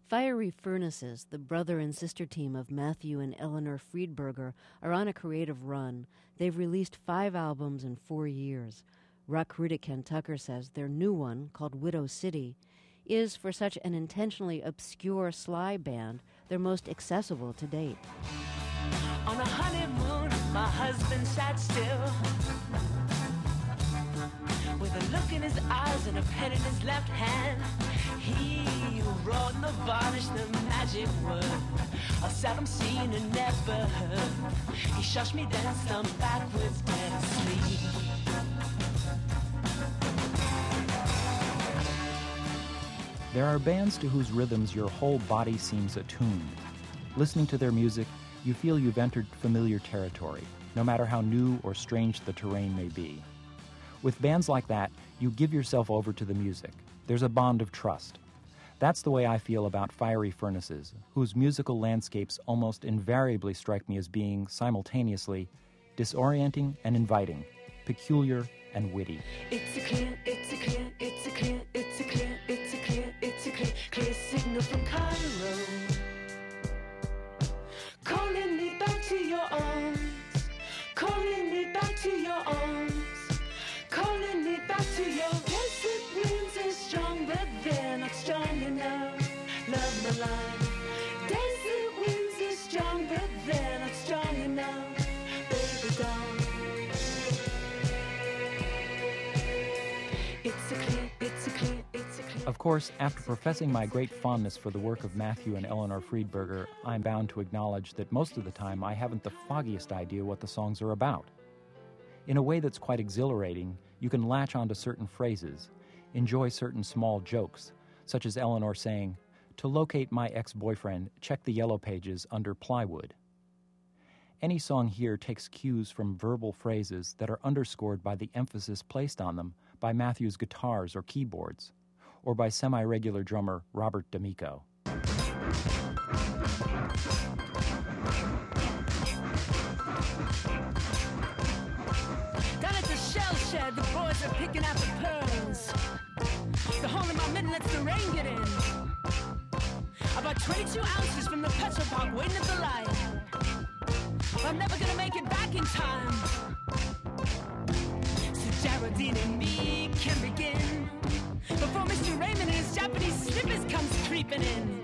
Fiery Furnaces, the brother and sister team of Matthew and Eleanor Friedberger, are on a creative run. They've released 5 albums in 4 years. Rock critic Ken Tucker says their new one, called Widow City, is, for such an intentionally obscure sly band, their most accessible to date. On a honeymoon, my husband sat still, with a look in his eyes and a pen in his left hand. He wrote in the varnish the magic word, a seldom seen and never heard. He shushed me then some backwards dead asleep. There are bands to whose rhythms your whole body seems attuned. Listening to their music, you feel you've entered familiar territory, no matter how new or strange the terrain may be. With bands like that, you give yourself over to the music. There's a bond of trust. That's the way I feel about Fiery Furnaces, whose musical landscapes almost invariably strike me as being, simultaneously, disorienting and inviting, peculiar and witty. It's a clear, it's a clear, it's a clear, it's a clear, it's a clear, it's a clear, clear signal from Cairo, calling me back to your arms, calling me back to your arms, calling me back to your desert winds are strong, but they're not strong enough. Love my life. Desert winds are strong, but they're not strong enough. Baby doll. It's a clear, it's a clear, it's a clear. Of course, after professing my great fondness for the work of Matthew and Eleanor Friedberger, I'm bound to acknowledge that most of the time I haven't the foggiest idea what the songs are about. In a way that's quite exhilarating, you can latch onto certain phrases, enjoy certain small jokes, such as Eleanor saying, "To locate my ex-boyfriend, check the yellow pages under plywood." Any song here takes cues from verbal phrases that are underscored by the emphasis placed on them by Matthew's guitars or keyboards, or by semi-regular drummer Robert D'Amico. Shed, the boys are picking out the pearls. The hole in my mitten lets the rain get in. About 22 ounces from the petrol park waiting at the light. I'm never gonna make it back in time, so Geraldine and me can begin before Mr. Raymond and his Japanese slippers comes creeping in.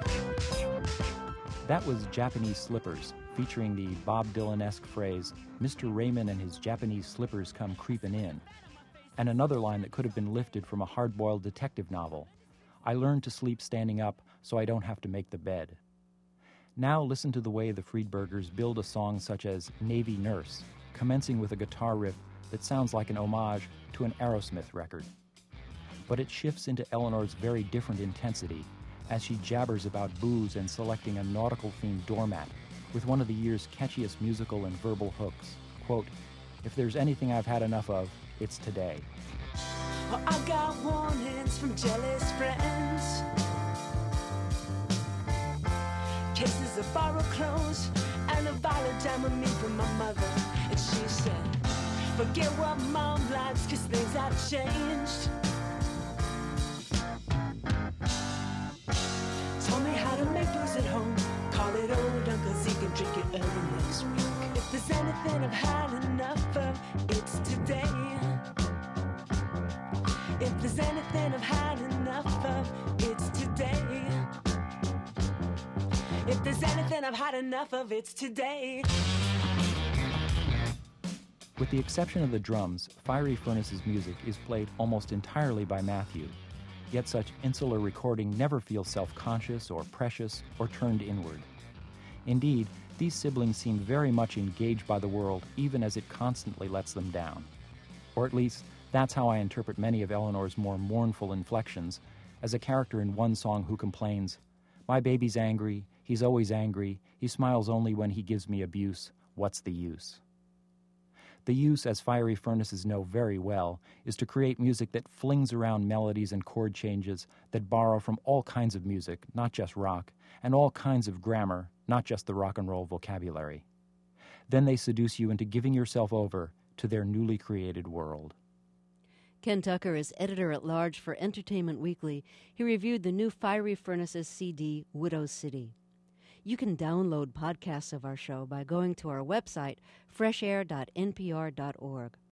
That was Japanese Slippers, featuring the Bob Dylan-esque phrase, "Mr. Raymond and his Japanese slippers come creepin' in," and another line that could have been lifted from a hard-boiled detective novel, "I learned to sleep standing up so I don't have to make the bed." Now listen to the way the Friedbergers build a song such as Navy Nurse, commencing with a guitar riff that sounds like an homage to an Aerosmith record. But it shifts into Eleanor's very different intensity as she jabbers about booze and selecting a nautical-themed doormat with one of the year's catchiest musical and verbal hooks. Quote, "If there's anything I've had enough of, it's today." Oh, I got warnings from jealous friends, cases of borrowed clothes, and a vial of Dramamine from my mother. And she said, forget what mom likes, 'cause things have changed. Told me how to make booze at home, call it old Uncle Zeke and drink it early next week. If there's anything I've had enough of, it's today. If there's anything I've had enough of, it's today. If there's anything I've had enough of, it's today. With the exception of the drums, Fiery Furnace's music is played almost entirely by Matthew, yet such insular recording never feels self-conscious or precious or turned inward. Indeed, these siblings seem very much engaged by the world even as it constantly lets them down. Or at least, that's how I interpret many of Eleanor's more mournful inflections, as a character in one song who complains, "My baby's angry, he's always angry, he smiles only when he gives me abuse, what's the use?" The use, as Fiery Furnaces know very well, is to create music that flings around melodies and chord changes that borrow from all kinds of music, not just rock, and all kinds of grammar, not just the rock and roll vocabulary. Then they seduce you into giving yourself over to their newly created world. Ken Tucker is editor-at-large for Entertainment Weekly. He reviewed the new Fiery Furnaces CD, Widow City. You can download podcasts of our show by going to our website, freshair.npr.org.